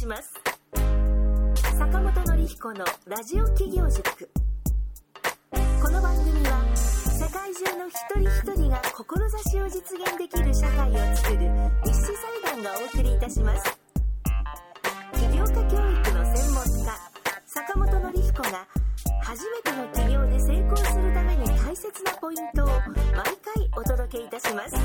します。坂本典彦のラジオ企業塾。この番組は世界中の一人一人が志を実現できる社会を作る立志財団がお送りいたします。起業家教育の専門家坂本典彦が初めての起業で成功するために大切なポイントを毎回お届けいたします。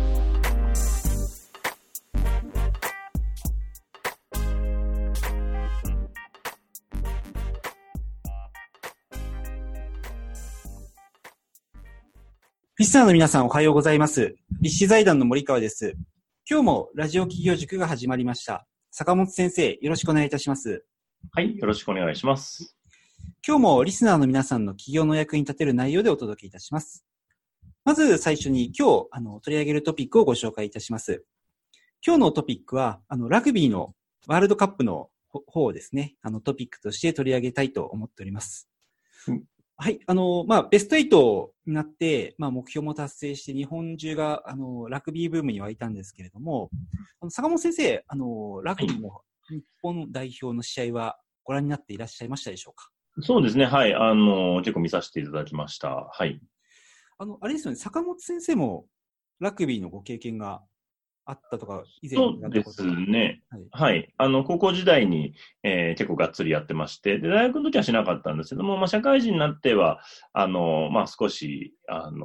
リスナーの皆さんおはようございます。立志財団の森川です。今日もラジオ企業塾が始まりました。坂本先生、よろしくお願いいたします。 はい、よろしくお願いします。 今日もリスナーの皆さんの起業の役に立てる内容でお届けいたします。まず最初に今日取り上げるトピックをご紹介いたします。今日のトピックはラグビーのワールドカップの方をですね、トピックとして取り上げたいと思っております。はい、ベスト8になって、目標も達成して日本中が、ラグビーブームに沸いたんですけれども、坂本先生、ラグビーの日本代表の試合はご覧になっていらっしゃいましたでしょうか？ そうですね、はい、結構見させていただきました。はい。 あれですよね、坂本先生もラグビーのご経験があったとか、以前にやったことが。 そうですね。はい。高校時代に、結構がっつりやってまして、で、大学の時はしなかったんですけども、社会人になっては、少し、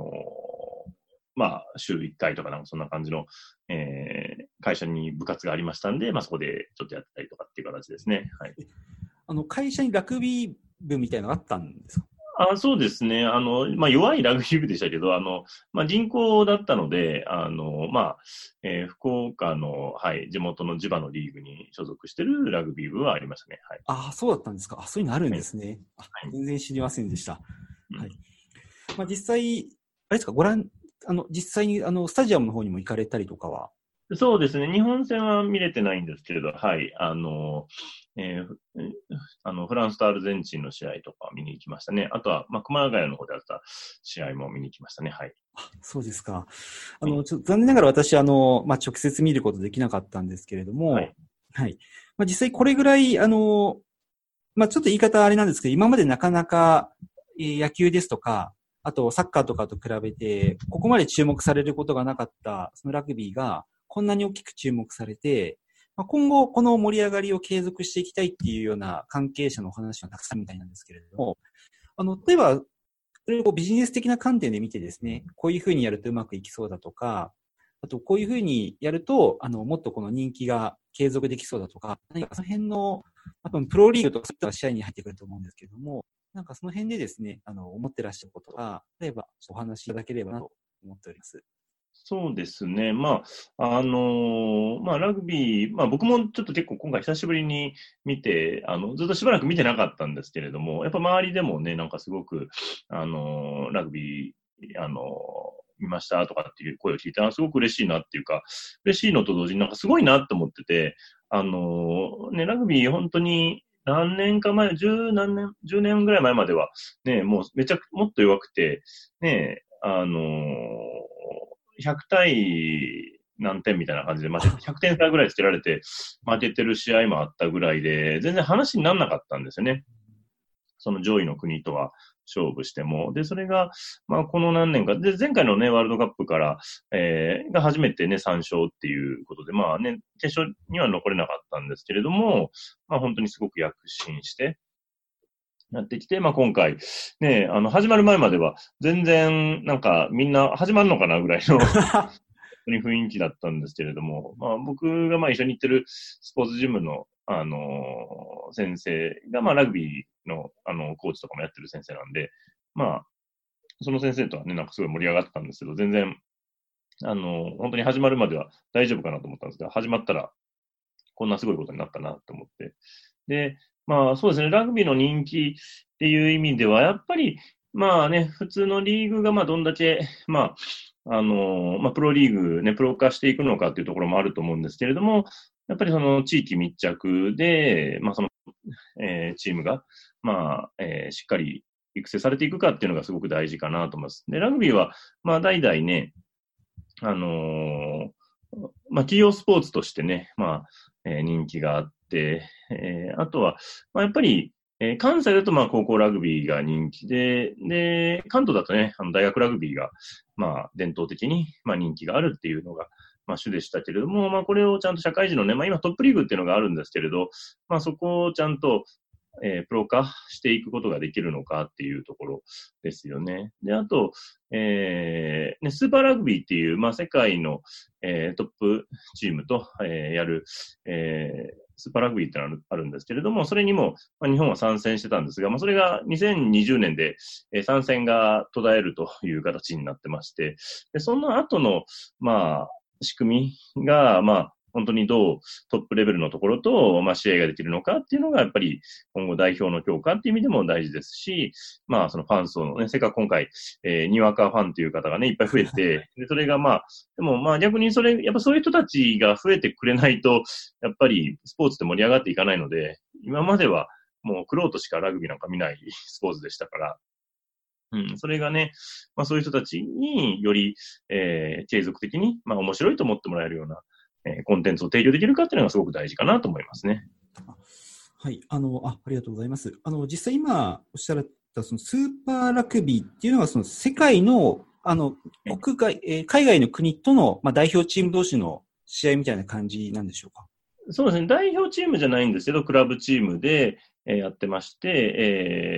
週1回とかなんかそんな感じの、会社に部活がありましたんで、そこでちょっとやったりとかっていう形ですね。はい。 会社にラグビー部みたいなのがあったんですか？ そうですね。弱いラグビー部でしたけど、人口だったので、福岡の、はい、地元の地場のリーグに所属してるラグビー部はありましたね。はい。 そうだったんですか。そういうのあるんですね。はい、全然知りませんでした。はい。実際、あれですか、実際にスタジアムの方にも行かれたりとかは？ そうですね。日本戦は見れてないんですけれど、はい。フランスとアルゼンチンの試合とか見に行きましたね。あとは、熊谷の方であった試合も見に行きましたね。はい。 そうですか。ちょっと残念ながら私、直接見ることできなかったんですけれども、はい。はい。実際これぐらい、ちょっと言い方あれなんですけど、今までなかなか、野球ですとか、あとサッカーとかと比べて、ここまで注目されることがなかった、そのラグビーが、こんなに大きく注目されて、今後この盛り上がりを継続していきたいっていうような関係者のお話がたくさんみたいなんですけれども、例えば、それをビジネス的な観点で見てですね、こういうふうにやるとうまくいきそうだとか、あとこういうふうにやると、もっとこの人気が継続できそうだとか、何かその辺の、プロリーグとかそういった試合に入ってくると思うんですけれども、なんかその辺でですね、思ってらっしゃることが、例えばお話しいただければなと思っております。 そうですね。ラグビー、僕もちょっと結構今回久しぶりに見て、ずっとしばらく見てなかったんですけれども、やっぱ周りでもね、なんかすごく、ラグビー、見ましたとかっていう声を聞いて、すごく嬉しいなっていうか、嬉しいのと同時になんかすごいなって思ってて、ラグビー本当に何年か前、10年ぐらい前までは、ね、もうもっと弱くて、ね、100対何点みたいな感じで、100点差ぐらいつけられて負けてる試合もあったぐらいで、全然話にならなかったんですよね。その上位の国とは勝負しても。で、それが、この何年か、で、前回のね、ワールドカップから、が初めてね、3勝っていうことで、決勝には残れなかったんですけれども、本当にすごく躍進して、やってきて、今回、ね、始まる前までは、全然、なんか、みんな始まるのかなぐらいの、雰囲気だったんですけれども、僕が一緒に行ってるスポーツジムの、先生が、ラグビーの、コーチとかもやってる先生なんで、その先生とはね、なんかすごい盛り上がってたんですけど、全然、本当に始まるまでは大丈夫かなと思ったんですが、始まったら、こんなすごいことになったなと思って。で、そうですね、ラグビーの人気っていう意味では、やっぱり、普通のリーグがどんだけ、プロリーグね、プロ化していくのかっていうところもあると思うんですけれども、やっぱりその地域密着で、チームが、しっかり育成されていくかっていうのがすごく大事かなと思います。で、ラグビーは、代々ね、企業スポーツとしてね、人気があっ 、あとは、まあ、やっぱり、関西だとまあ高校ラグビーが人気で、で、関東だとね、大学ラグビーが、まあ伝統的にまあ人気があるっていうのが、まあ主でしたけれども、まあこれをちゃんと社会人のね、まあ今トップリーグっていうのがあるんですけれど、まあそこをちゃんと、プロ化していくことができるのかっていうところですよね。で、あと、ね、スーパーラグビーっていう、まあ世界の、トップチームと、やる、スーパーラグビーってのがあるんですけれども、それにも、まあ、日本は参戦してたんですが、まあ、それが2020年で、参戦が途絶えるという形になってまして、でその後の、まあ、仕組みが、まあ、本当にどうトップレベルのところと、まあ、試合ができるのかっていうのが、やっぱり今後代表の強化っていう意味でも大事ですし、まあ、そのファン層のね、せっかく今回、にわかファンという方がね、いっぱい増えて、で、それがまあ、でもまあ逆にそれ、やっぱそういう人たちが増えてくれないと、やっぱりスポーツって盛り上がっていかないので、今まではもう玄人しかラグビーなんか見ないスポーツでしたから、それがね、まあそういう人たちにより、継続的に、まあ面白いと思ってもらえるような、コンテンツを提供できるかっていうのがすごく大事かなと思いますね。 はい。ありがとうございます。実際今おっしゃられたそのスーパーラグビーっていうのはその世界の、国外、海外の国との、まあ、代表チーム同士の試合みたいな感じなんでしょうか？ そうですね。代表チームじゃないんですけど、クラブチームで、やってまして、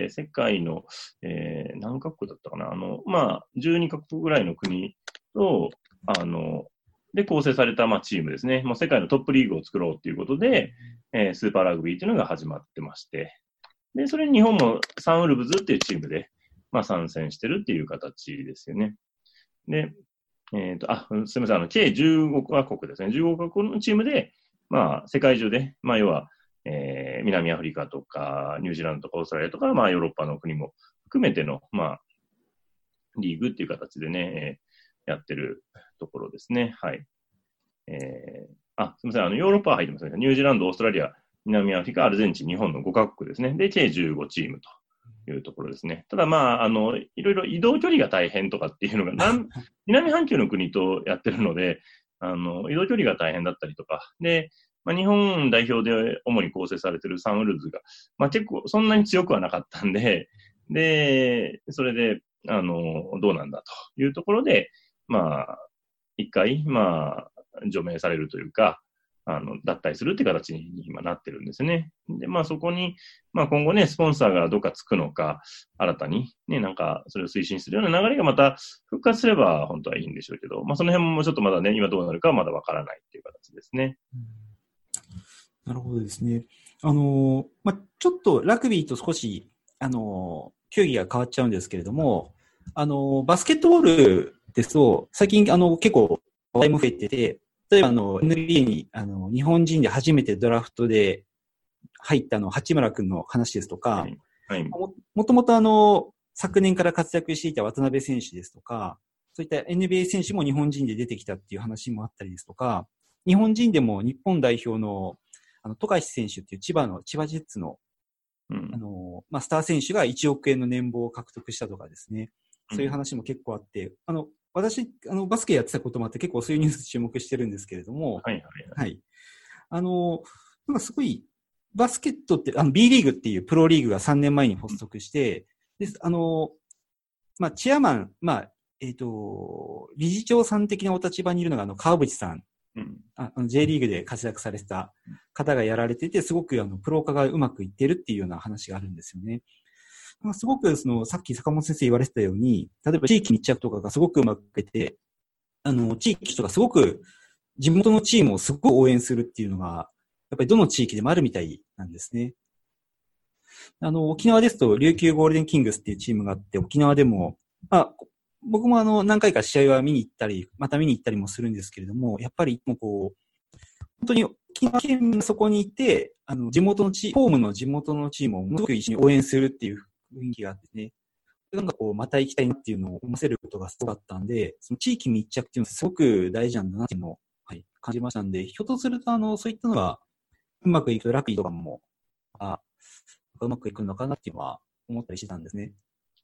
世界の、何カ国だったかなまあ、12カ国ぐらいの国と、で構成された、まあ、チームですね。もう世界のトップリーグを作ろうということで、スーパーラグビーというのが始まってまして、で、それに日本もサンウルブズっていうチームで、まあ、参戦してるっていう形ですよね。で、すみません、計15カ国ですね。15カ国のチームで、まあ、世界中で、まあ、要は、南アフリカとか、ニュージーランドとかオーストラリアとか、まあ、ヨーロッパの国も含めての、まあ、リーグっていう形でね、やってるところですね。はい。すみません、ヨーロッパは入ってますね。ニュージーランド、オーストラリア、南アフリカ、アルゼンチン、日本の5カ国ですね。で、計15チームというところですね。ただまあ、いろいろ移動距離が大変とかっていうのが、南半球の国とやってるので、移動距離が大変だったりとか、で、まあ、日本代表で主に構成されているサンウルブズが、まあ結構そんなに強くはなかったんで、で、それで、どうなんだというところで、まあ、一回、まあ、除名されるというか、脱退するっていう形に今なってるんですね。で、まあそこに、まあ今後ね、スポンサーがどっかつくのか、新たにね、なんかそれを推進するような流れがまた復活すれば本当はいいんでしょうけど、まあその辺もちょっとまだね、今どうなるかはまだわからないっていう形ですね。 なるほどですね。まあちょっとラグビーと少し、競技が変わっちゃうんですけれども、バスケットボールですと、最近結構話題も増えてて、例えばNBA に日本人で初めてドラフトで入った八村君の話ですとか、 はいはい、 もともと昨年から活躍していた渡辺選手ですとか、そういった NBA 選手も日本人で出てきたっていう話もあったりですとか、日本人でも日本代表の富樫選手っていう千葉ジェッツの、まあ、スター選手が1億円の年俸を獲得したとかですね、そういう話も結構あって、私、バスケやってたこともあって結構そういうニュース注目してるんですけれども、 はいはいはい。 なんかすごい、バスケットって、B リーグっていうプロリーグが3年前に発足して、で、まあ、チェアマン、まあ、理事長さん的なお立場にいるのが川淵さん、J リーグで活躍されてた方がやられてて、すごくプロ化がうまくいってるっていうような話があるんですよね。すごくさっき坂本先生言われてたように、例えば地域密着とかがすごくうまくいってて、地域とかすごく地元のチームをすごく応援するっていうのが、やっぱりどの地域でもあるみたいなんですね。沖縄ですと、琉球ゴールデンキングスっていうチームがあって、沖縄でも、僕も何回か試合は見に行ったり、また見に行ったりもするんですけれども、やっぱりもう本当に沖縄県民がそこにいて、ホームの地元のチームをすごく一緒に応援するっていう雰囲気があってね、なんかまた行きたいなっていうのを思わせることがすごかったんで、その地域密着っていうのはすごく大事なんだなっていうのを、感じましたんで、ひょっとするとそういったのがうまくいくとラグビーとかも、うまくいくのかなっていうのは思ったりしてたんですね。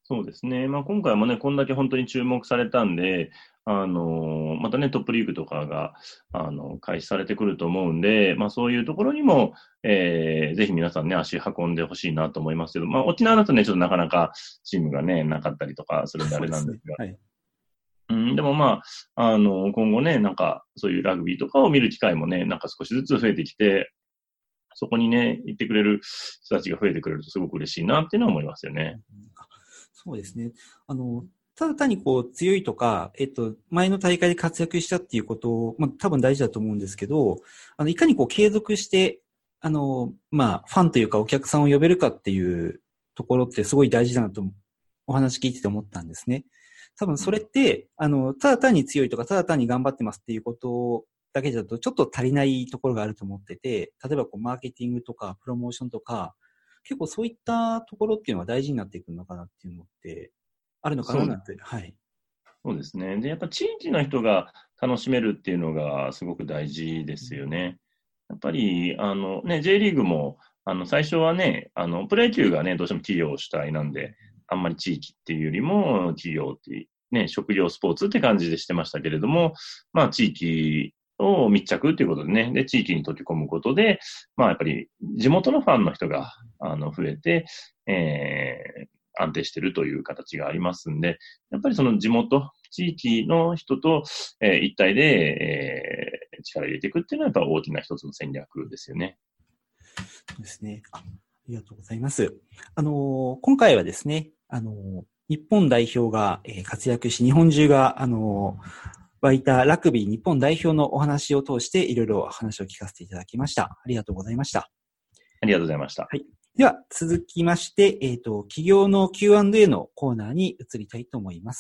そうですね。まあ、今回もね、こんだけ本当に注目されたんで、またね、トップリーグとかが、開始されてくると思うんで、まあ、そういうところにも、ぜひ皆さんね、足運んでほしいなと思いますけど、まあ、沖縄だとね、ちょっとなかなかチームがね、なかったりとかするんであれなんですが。 はい。 でもまあ、今後ね、なんか、そういうラグビーとかを見る機会もね、なんか少しずつ増えてきて、そこにね、行ってくれる人たちが増えてくれるとすごく嬉しいなっていうのは思いますよね。 そうですね。ただ単にこう強いとか、前の大会で活躍したっていうことを、まあ多分大事だと思うんですけど、いかにこう継続して、まあファンというかお客さんを呼べるかっていうところってすごい大事だなとお話聞いてて思ったんですね。多分それって、ただ単に強いとか、ただ単に頑張ってますっていうことだけだとちょっと足りないところがあると思ってて、例えばこうマーケティングとかプロモーションとか、結構そういったところっていうのは大事になっていくのかなっていうのってあるのかななんて。はい。 そうですね。で、やっぱ地域の人が楽しめるっていうのがすごく大事ですよね。やっぱり、J リーグも、最初はね、プロ野球がね、どうしても企業主体なんで、あんまり地域っていうよりも、企業っていう、ね、職業スポーツって感じでしてましたけれども、まあ、地域を密着っていうことでね、で、地域に溶け込むことで、まあ、やっぱり地元のファンの人が、増えて、安定してるという形がありますんで、やっぱりその地元、地域の人と、一体で、力入れていくっていうのはやっぱ大きな一つの戦略ですよね。 そうですね。ありがとうございます。今回はですね、日本代表が活躍し、日本中が、湧いたラグビー日本代表のお話を通していろいろ話を聞かせていただきました。ありがとうございました。 ありがとうございました。 はい。では、続きまして、企業の Q&A のコーナーに移りたいと思います。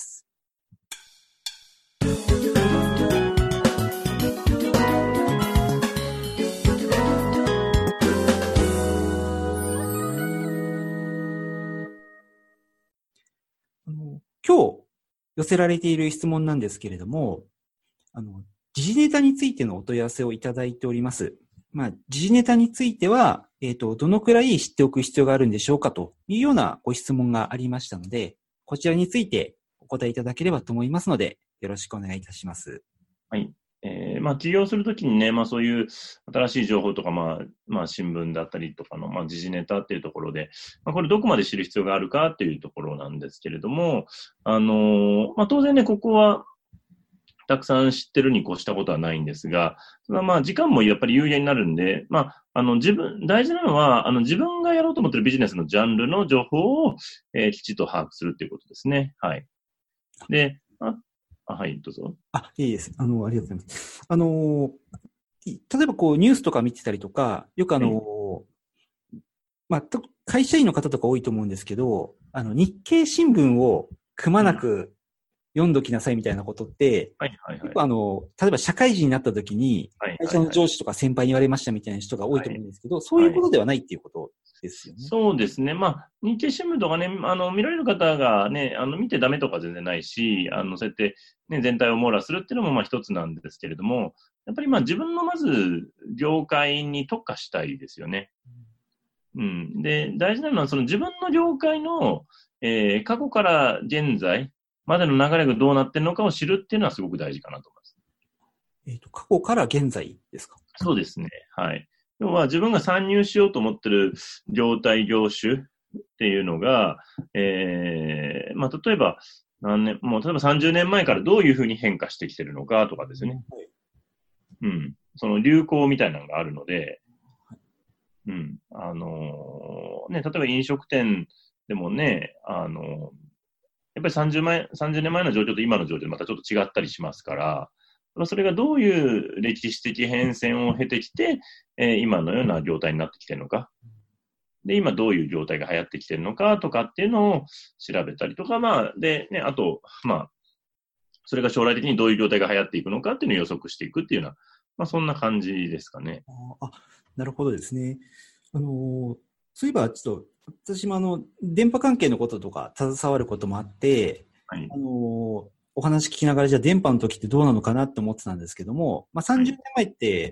今日寄せられている質問なんですけれども、時事ネタについてのお問い合わせをいただいております。まあ、時事ネタについては、どのくらい知っておく必要があるんでしょうかというようなご質問がありましたので、こちらについてお答えいただければと思いますので、よろしくお願いいたします。 はい。まあ、起業するときにね、まあ、そういう新しい情報とか、まあ、新聞だったりとかの、まあ、時事ネタっていうところで、まあ、これどこまで知る必要があるかっていうところなんですけれども、まあ、当然ね、ここは、たくさん知ってるに越したことはないんですが、まあ、時間もやっぱり有限になるんで、まあ、大事なのは、自分がやろうと思ってるビジネスのジャンルの情報を、きちっと把握するっていうことですね。はい。で、はい、どうぞ。 いいです。ありがとうございます。例えばこう、ニュースとか見てたりとか、よくまあ、会社員の方とか多いと思うんですけど、日経新聞をくまなく読んどきなさいみたいなことって、結構例えば社会人になった時に、会社の上司とか先輩に言われましたみたいな人が多いと思うんですけど、そういうことではないっていうことですよね。 そうですね。まあ、日経新聞とかね、見られる方がね、見てダメとか全然ないし、そうやって、ね、全体を網羅するっていうのもまあ一つなんですけれども、やっぱりまあ自分のまず業界に特化したいですよね。うん。で、大事なのはその自分の業界の、過去から現在までの流れがどうなってるのかを知るっていうのはすごく大事かなと思います。 過去から現在ですか？ そうですね。はい。要は自分が参入しようと思ってる業態、業種っていうのが、まあ、例えば、例えば30年前からどういうふうに変化してきてるのかとかですね。はい、うん。その流行みたいなのがあるので、うん。ね、例えば飲食店でもね、やっぱり30年前の状況と今の状況でまたちょっと違ったりしますから、それがどういう歴史的変遷を経てきて、今のような業態になってきてるのか。で、今どういう業態が流行ってきてるのかとかっていうのを調べたりとか、まあ、で、ね、あと、まあ、それが将来的にどういう業態が流行っていくのかっていうのを予測していくっていうような、まあ、そんな感じですかね。 なるほどですね。そういえば、ちょっと、私も電波関係のこととか携わることもあって、はい、お話聞きながら、じゃあ電波の時ってどうなのかなって思ってたんですけども、まあ30年前って、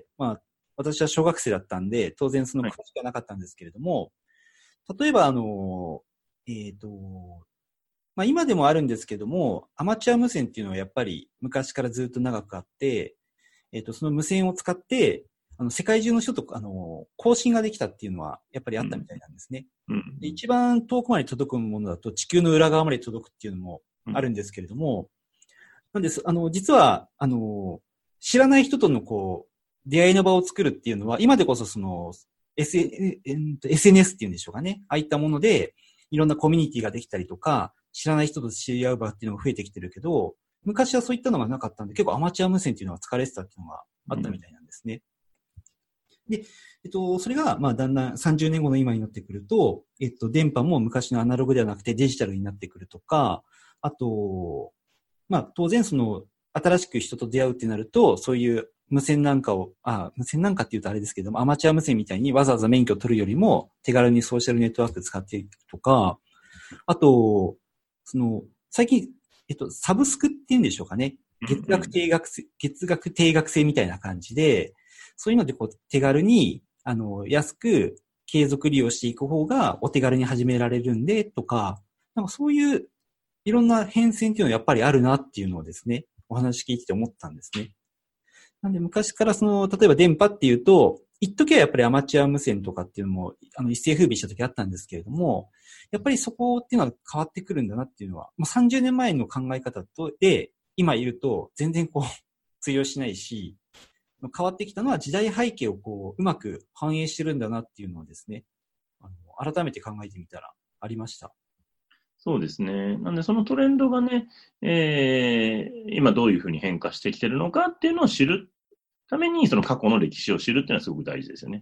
まあ私は小学生だったんで、当然その詳しくはなかったんですけれども、例えばまあ今でもあるんですけども、アマチュア無線っていうのはやっぱり昔からずっと長くあって、その無線を使って、世界中の人と、交信ができたっていうのはやっぱりあったみたいなんですね。で一番遠くまで届くものだと地球の裏側まで届くっていうのもあるんですけれども、なんです、実は、知らない人との出会いの場を作るっていうのは、今でこそSNS っていうんでしょうかね。ああいったもので、いろんなコミュニティができたりとか、知らない人と知り合う場っていうのが増えてきてるけど、昔はそういったのがなかったんで、結構アマチュア無線っていうのは使われてたっていうのがあったみたいなんですね。で、それが、まあ、だんだん30年後の今になってくると、電波も昔のアナログではなくてデジタルになってくるとか、あと、まあ、当然新しく人と出会うってなると、そういう無線なんかって言うとあれですけども、アマチュア無線みたいにわざわざ免許を取るよりも、手軽にソーシャルネットワーク使っていくとか、あと、最近、サブスクって言うんでしょうかね。月額定額制みたいな感じで、そういうので手軽に、安く継続利用していく方がお手軽に始められるんで、とか、なんかそういういろんな変遷っていうのはやっぱりあるなっていうのをですね、お話聞いてて思ったんですね。なんで昔から例えば電波っていうと、一時はやっぱりアマチュア無線とかっていうのも、一世風靡した時あったんですけれども、やっぱりそこっていうのは変わってくるんだなっていうのは、もう30年前の考え方で、今いると全然通用しないし、変わってきたのは時代背景をうまく反映してるんだなっていうのをですね、改めて考えてみたらありました。 そうですね。なんでそのトレンドがね、今どういうふうに変化してきてるのかっていうのを知るために、その過去の歴史を知るっていうのはすごく大事ですよね。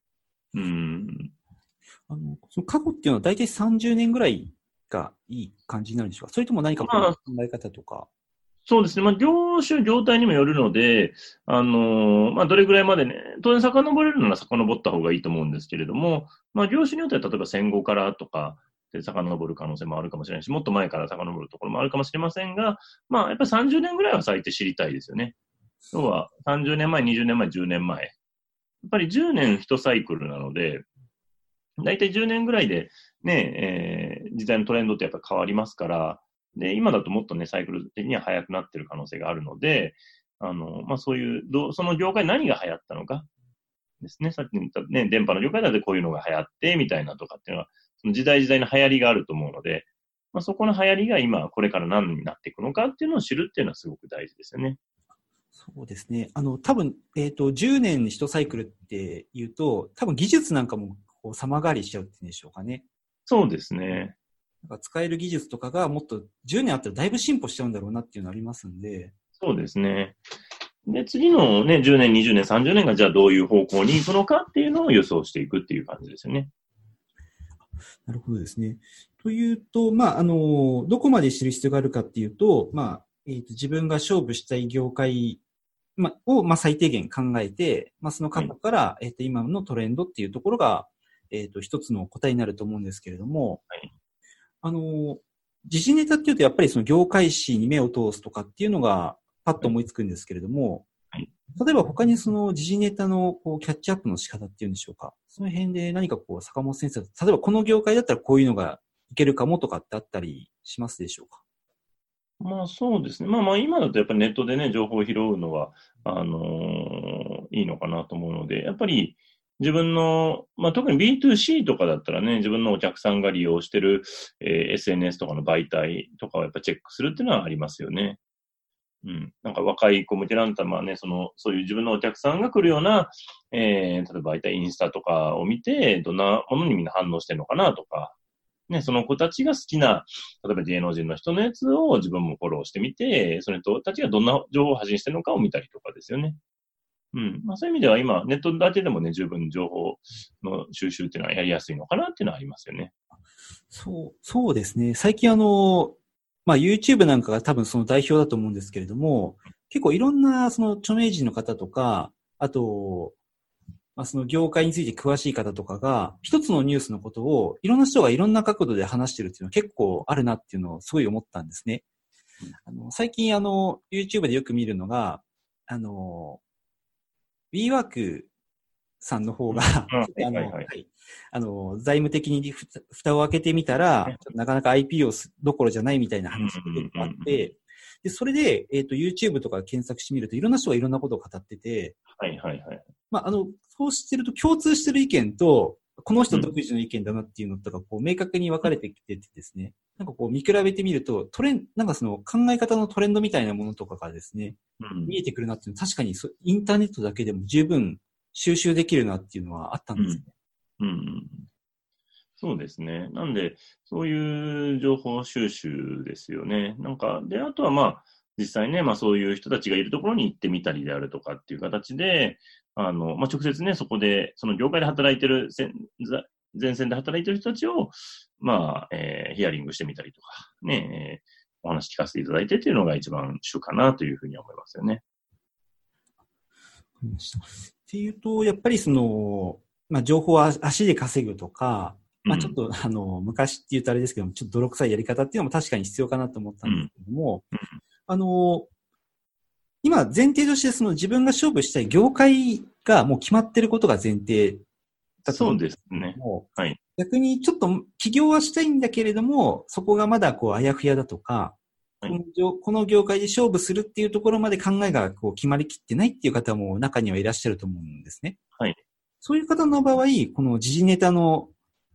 その過去っていうのは大体30年ぐらいがいい感じになるんでしょうか？それとも何か考え方とか。 そうですね。まあ、業種、業態にもよるので、まあ、どれぐらいまでね、当然遡れるなら遡った方がいいと思うんですけれども、まあ、業種によっては例えば戦後からとかで遡る可能性もあるかもしれないし、もっと前から遡るところもあるかもしれませんが、まあ、やっぱり30年ぐらいは最低知りたいですよね。要は、30年前、20年前、10年前。やっぱり10年1サイクルなので、だいたい10年ぐらいでね、時代のトレンドってやっぱ変わりますから、で、今だともっとね、サイクル的には早くなってる可能性があるので、まあ、そういう、その業界何が流行ったのかですね。さっき言ったね、電波の業界だとこういうのが流行って、みたいなとかっていうのは、その時代時代の流行りがあると思うので、まあ、そこの流行りが今、これから何になっていくのかっていうのを知るっていうのはすごく大事ですよね。 そうですね。多分、10年1サイクルって言うと、多分技術なんかも様変わりしちゃうっていうんでしょうかね。 そうですね。 なんか使える技術とかがもっと10年あったらだいぶ進歩しちゃうんだろうなっていうのありますんで。 そうですね。で、次のね、10年、20年、30年がじゃあどういう方向に行くのかっていうのを予想していくっていう感じですよね。 なるほどですね。というと、まあ、どこまで知る必要があるかっていうと、まあ、自分が勝負したい業界、を、最低限考えて、その過去から、今のトレンドっていうところが、一つの答えになると思うんですけれども、 はい、 時事ネタっていうとやっぱりその業界誌に目を通すとかっていうのがパッと思いつくんですけれども、 はい、 例えば他にその時事ネタのキャッチアップの仕方っていうんでしょうか。その辺で何か坂本先生、例えばこの業界だったらこういうのがいけるかもとかってあったりしますでしょうか？ まあそうですね。まあ今だとやっぱりネットでね、情報を拾うのは、いいのかなと思うので、やっぱり自分の、特に B2C とかだったらね、自分のお客さんが利用してる、SNS とかの媒体とかをやっぱチェックするっていうのはありますよね。なんか若い子向けなんたらね、そういう自分のお客さんが来るような、例えば媒体インスタとかを見て、どんなものにみんな反応してるのかなとか、ね、その子たちが好きな、例えば芸能人の人のやつを自分もフォローしてみて、その人たちがどんな情報を発信してるのかを見たりとかですよね。そういう意味では今、ネットだけでもね、十分情報の収集っていうのはやりやすいのかなっていうのはありますよね。 そうですね。最近YouTube なんかが多分その代表だと思うんですけれども、結構いろんなその著名人の方とか、あと、その業界について詳しい方とかが、一つのニュースのことをいろんな人がいろんな角度で話してるっていうのは結構あるなっていうのをすごい思ったんですね。最近YouTube でよく見るのが、WeWork さんの方が、財務的に蓋を開けてみたら、なかなか IPO どころじゃないみたいな話が結構あって、で、それで、YouTube とか検索してみると、いろんな人がいろんなことを語ってて、そうしてると共通してる意見と、この人独自の意見だなっていうのとか、こう、明確に分かれてきててですね、なんかこう、見比べてみると、なんかその考え方のトレンドみたいなものとかがですね、見えてくるなっていうのは、確かにインターネットだけでも十分収集できるなっていうのはあったんですね。 そうですね。なんで、そういう情報収集ですよね。なんか、で、あとは実際ね、そういう人たちがいるところに行ってみたりであるとかっていう形で、直接ね、そこで、その業界で働いてる、前線で働いてる人たちを、ヒアリングしてみたりとか、ね、お話聞かせていただいてっていうのが一番主かなというふうに思いますよね。 っていうと、やっぱりその、情報は足で稼ぐとか、ちょっと昔って言うとあれですけども、ちょっと泥臭いやり方っていうのも確かに必要かなと思ったんですけども、今前提としてその自分が勝負したい業界がもう決まってることが前提だと思うんですけども、 そうですね。はい。 逆にちょっと起業はしたいんだけれども、そこがまだこうあやふやだとか、この業界で勝負するっていうところまで考えがこう決まりきってないっていう方も中にはいらっしゃると思うんですね。 はい。 そういう方の場合、この時事ネタの、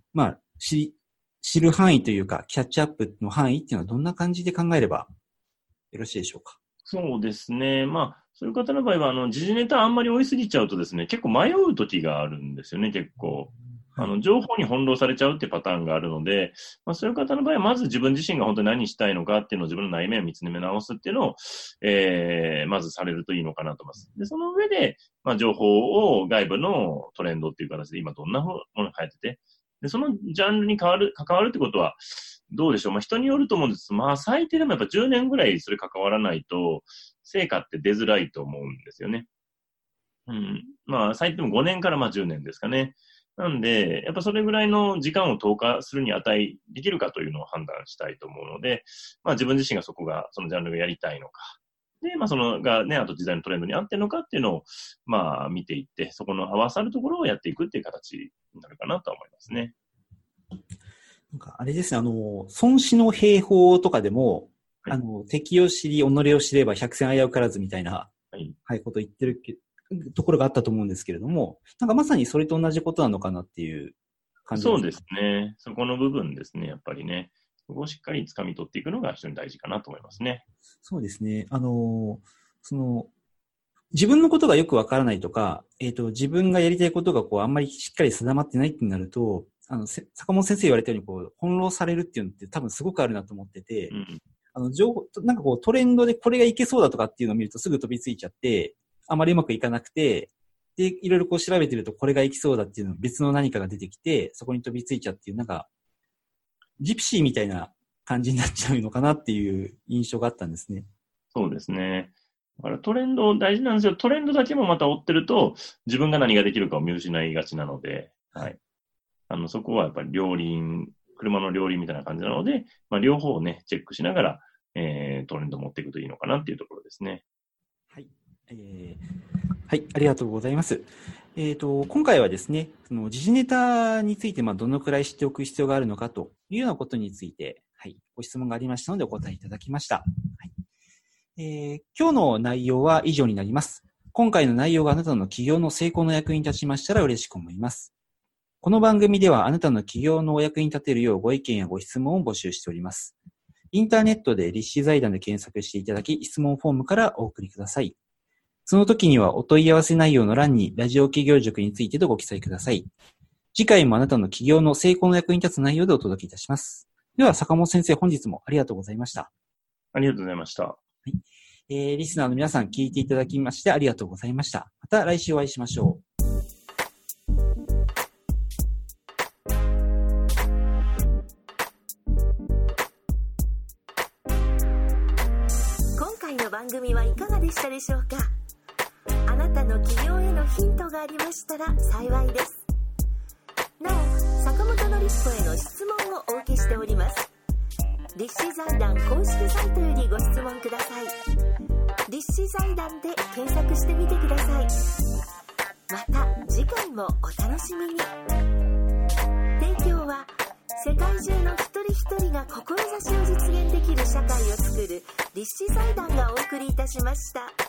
知る範囲というか、キャッチアップの範囲っていうのはどんな感じで考えればよろしいでしょうか？ そうですね。そういう方の場合は、時事ネタあんまり追いすぎちゃうとですね、結構迷う時があるんですよね、結構。情報に翻弄されちゃうっていうパターンがあるので、そういう方の場合は、まず自分自身が本当に何したいのかっていうのを自分の内面を見つめ直すっていうのを、まずされるといいのかなと思います。で、その上で、情報を外部のトレンドっていう形で今どんなものが流行ってて、で、そのジャンルに関わるってことは、どうでしょう。人によると思うんです。最低でもやっぱ10年ぐらいそれ関わらないと、成果って出づらいと思うんですよね。最低でも5年から10年ですかね。なんで、やっぱそれぐらいの時間を投下するに値できるかというのを判断したいと思うので、自分自身がそのジャンルがやりたいのか。で、そのがね、あと時代のトレンドに合ってるのかっていうのを、見ていって、そこの合わさるところをやっていくっていう形になるかなと思いますね。 なんかあれですね、孫子の兵法とかでも、はい、敵を知り、己を知れば百戦危うからずみたいな、ことを言ってるところがあったと思うんですけれども、なんかまさにそれと同じことなのかなっていう感じですか？そうですね。そこの部分ですね、やっぱりね。そこをしっかり掴み取っていくのが非常に大事かなと思いますね。 そうですね。自分のことがよくわからないとか、自分がやりたいことがあんまりしっかり定まってないってなると、坂本先生言われたように翻弄されるっていうのって多分すごくあるなと思ってて、情報、なんかトレンドでこれがいけそうだとかっていうのを見るとすぐ飛びついちゃって、あまりうまくいかなくて、で、いろいろ調べてるとこれがいきそうだっていうの別の何かが出てきて、そこに飛びついちゃうっていう、なんか、ジプシーみたいな感じになっちゃうのかなっていう印象があったんですね。 そうですね。だからトレンド大事なんですよ。トレンドだけもまた追ってると、自分が何ができるかを見失いがちなので、はい。そこはやっぱり車の両輪みたいな感じなので、両方をね、チェックしながら、トレンドを持っていくといいのかなっていうところですね。 はい。はい、ありがとうございます。今回はですね、その時事ネタについて、どのくらい知っておく必要があるのかというようなことについて、はい、ご質問がありましたのでお答えいただきました。はい、今日の内容は以上になります。今回の内容があなたの起業の成功の役に立ちましたら嬉しく思います。この番組ではあなたの起業のお役に立てるようご意見やご質問を募集しております。インターネットで立志財団で検索していただき、質問フォームからお送りください。その時にはお問い合わせ内容の欄にラジオ企業塾についてとご記載ください。次回もあなたの起業の成功の役に立つ内容でお届けいたします。では坂本先生、本日もありがとうございました。 ありがとうございました。はい、 リスナーの皆さん聞いていただきましてありがとうございました。また来週お会いしましょう。 番組はいかがでしたでしょうか？あなたの起業へのヒントがありましたら幸いです。なお、坂本典彦への質問をお受けしております。立志財団公式サイトよりご質問ください。立志財団で検索してみてください。 また次回もお楽しみに。提供は世界中の一人一人が志を実現できる社会を作る立志財団がお送りいたしました。